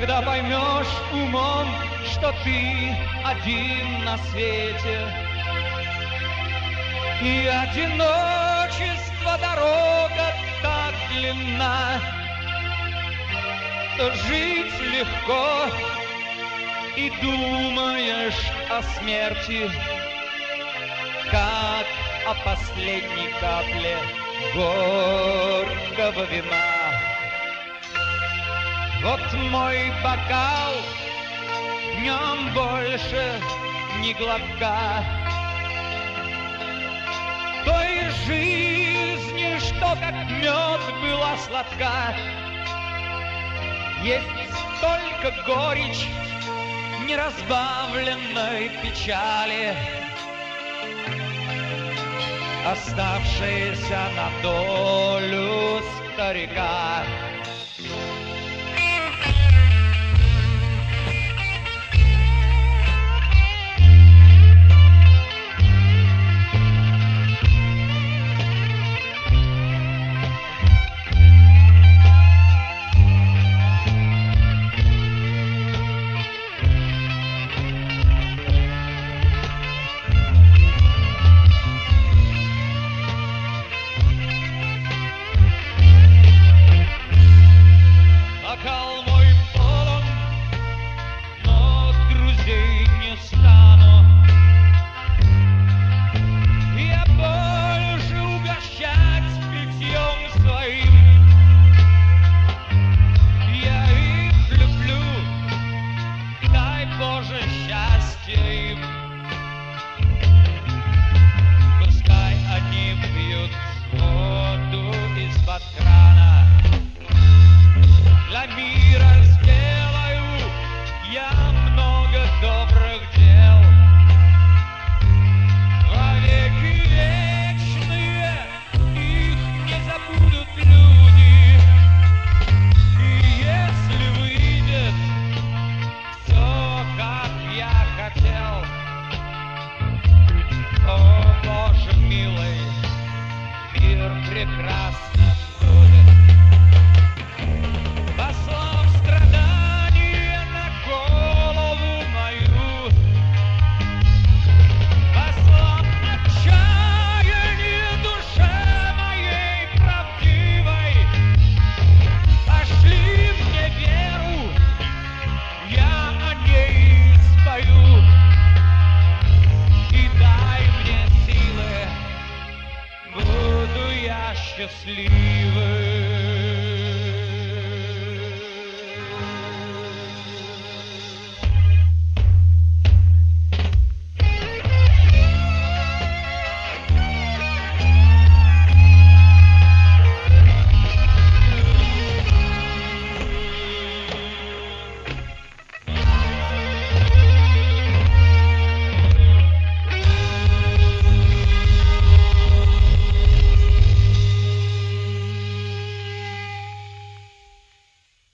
Когда поймешь умом, что ты один на свете, и одиночество дорога так длинна, то жить легко, и думаешь о смерти, как о последней капле горького вина. Вот мой бокал, в нем больше ни глотка той жизни, что как мед была сладка. Есть только горечь неразбавленной печали, оставшаяся на долю старика. Бокал мой полон, но друзей не стану я больше угощать питьем своим. Я их люблю, дай Боже счастья им. Пускай они пьют воду из-под крана. Для мира сделаю я много добрых дел. Вовеки вечные их не забудут люди. И если выйдет все, как я хотел, о, Боже милый, мир прекрасно будет. Послав страдания на голову мою, послав отчаяние душе моей правдивой, пошли мне веру, я о ней спою, и дай мне силы, буду я счастлив.